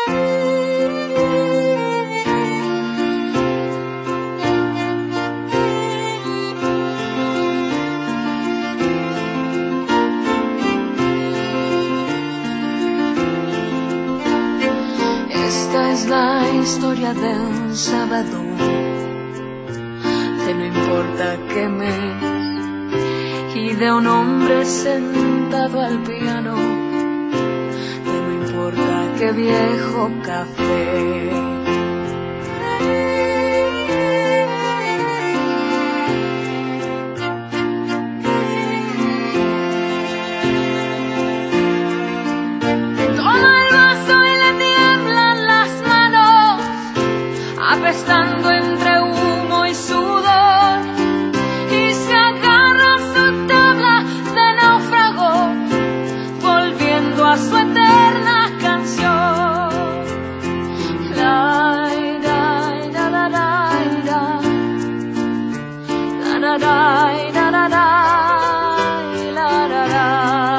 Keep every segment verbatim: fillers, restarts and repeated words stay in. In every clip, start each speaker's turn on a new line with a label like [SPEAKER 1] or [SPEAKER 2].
[SPEAKER 1] Esta es la historia de un sábado, de no importa qué mes, y de un hombre sentado al piano, de no importa qué viejo café. Apestando entre humo y sudor, y se agarra a su tabla de náufrago, volviendo a su eterna canción. La, da, da, da, da, da. La, da, da, da, da, da. La, da, da.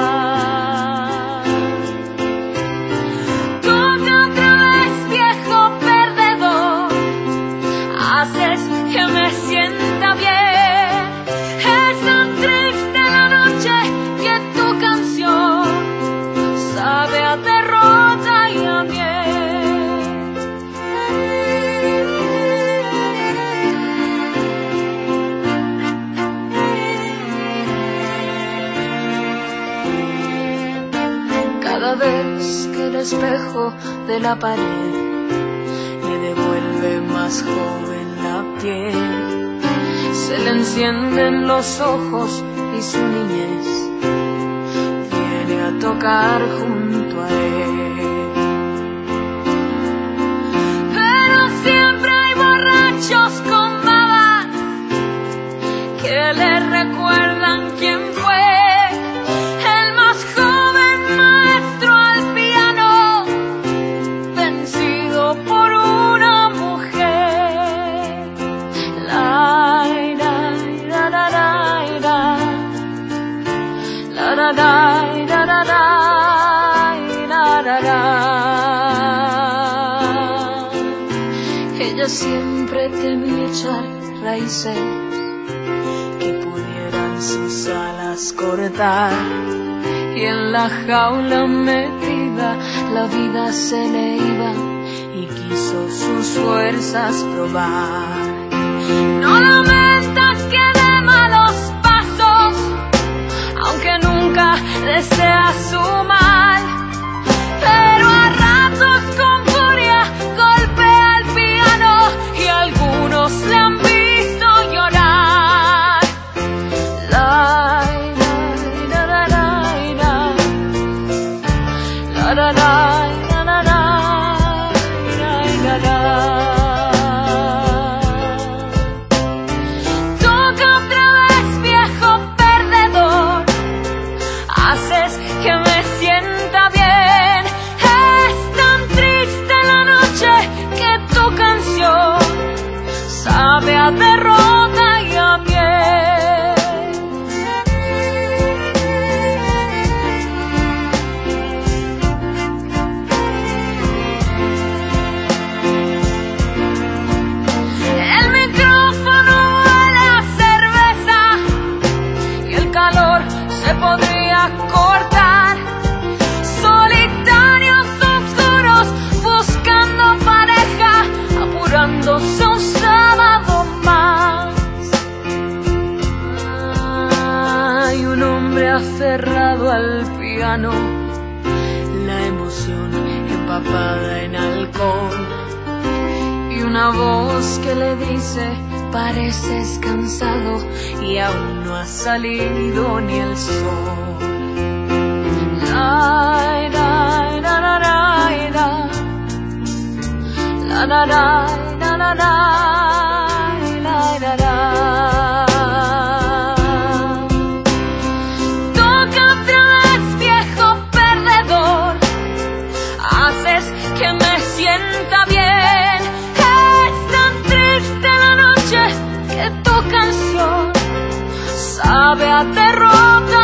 [SPEAKER 1] Haces que me sienta bien. Es tan triste la noche que tu canción sabe a derrota y a miel. Cada vez que el espejo de la pared le devuelve más joven la piel, se le encienden los ojos y su niñez viene a tocar junto a él. Pero siempre hay borrachos con babas que le recuerdan quién fue el más joven maestro al piano, vencido por una mujer. Da, da, da, da, da, da, da. Ella siempre temía echar raíces que pudieran sus alas cortar, y en la jaula metida la vida se le iba y quiso sus fuerzas probar. No lamenta que dé malos pasos, aunque nunca desea su mal, pero a ratos con furia golpea el piano y algunos le han visto llorar. La, la, la, la, la, la, la, la, la, la, la, la. Haces que me sienta bien. Es tan triste la noche que tu canción sabe a derrota y a miel. El micrófono huele a cerveza y el calor se podría cortar. Solitarios oscuros buscando pareja, apurándose un sábado más. Hay un hombre aferrado al piano, la emoción empapada en alcohol, y una voz que le dice: pareces cansado y aún no ha salido ni el sol. La, la, la, la, la, la. La, la, la, la, la, la, la, la. Toca otra vez, viejo perdedor. Haces que me sienta bien. Es tan triste la noche que tu canción sabe a derrota